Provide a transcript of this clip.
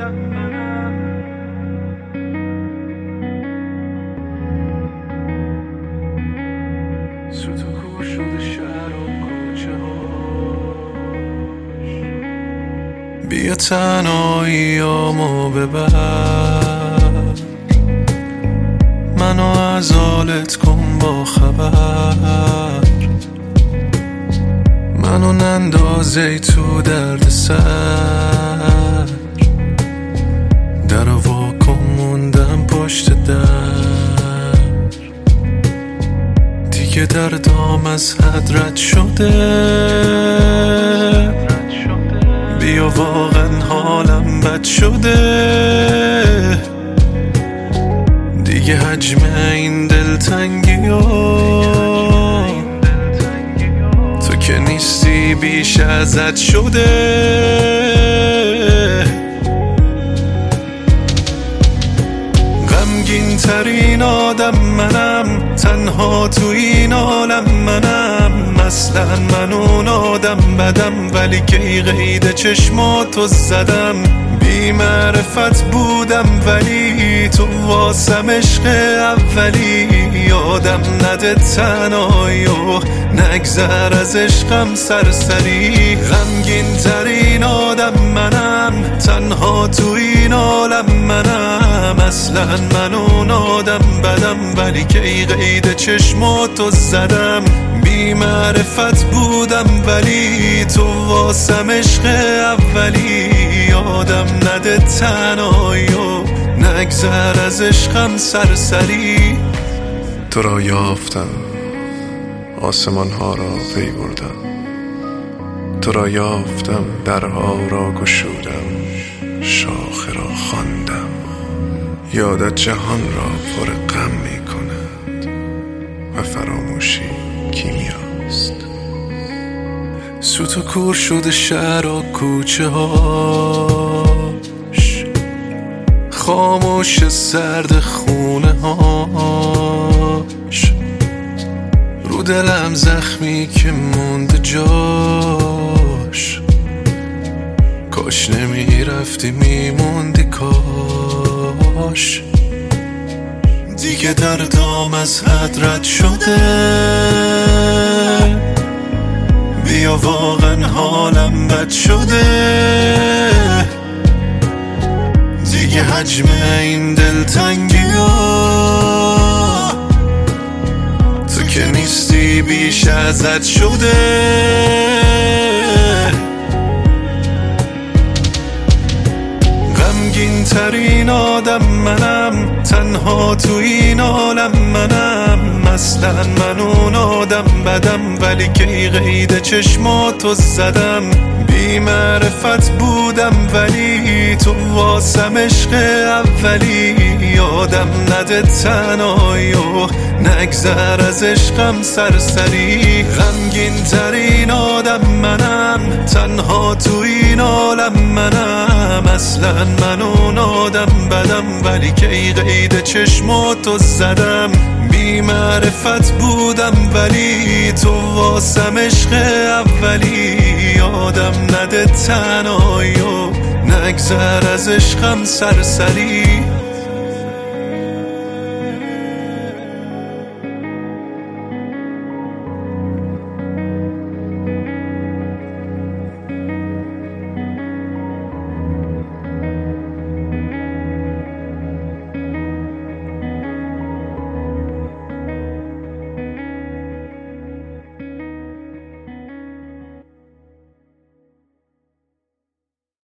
سوت و کور شده شهر و کوچه هاش. بیا تنهاییامو ببر، منو از حالت کن با خبر، منو نندازی تو درد سر، در واکن موندم پشت در، دیگه دردام از حد رد شده، بیا واقعا حالم بد شده، دیگه حجم این دلتنگی تو که نیستی بیش ازت شده. غمگین ترین آدم منم، تنها تو این عالم منم، مثلا من اون آدم بدم، ولی کی قید چشماتو زدم، بی معرفت بودم ولی تو واسم عشق اولی، یادم نده تنهایی و نگذر از عشقم سرسری. غمگین ترین آدم منم، تنها تو این عالم منم، اصلا من اون آدم بدم، ولی کی قید چشماتو زدم، بی معرفت بودم ولی تو واسم عشق اولی، یادم نده تنهایی و نگذر از عشقم سرسری. تو را یافتم، آسمان ها را پی بردم، تو را یافتم، درها را گشودم، شاخه را خواندم، یادت جهان را پر غم می کند و فراموشی کیمیاست. سوت و کور شده شهر و کوچه هاش، خاموش سرد خونه هاش، رو دلم زخمی که مونده جاش، کاش نمیرفتی میموندی کاش، دیگه دردام از حد رد شده، بیا واقعا حالم بد شده، دیگه حجم این دلتنگی تو که نیستی بیش ازت شده. غمگین ترین آدم منم، تنها تو این عالم منم، مثلا من اون آدم بدم، ولی کی قید چشماتو زدم، بی معرفت بودم ولی تو واسم عشق اولی، یادم نده تنهایی و نگذر از عشقم سرسری. غمگین ترین آدم منم، تنها تو این عالم منم، اصلا من اون آدم بدم، ولی کی قید چشماتو زدم، بی معرفت بودم ولی تو واسم عشق اولی، یادم نده تنهایی و نگذر از عشقم سرسری.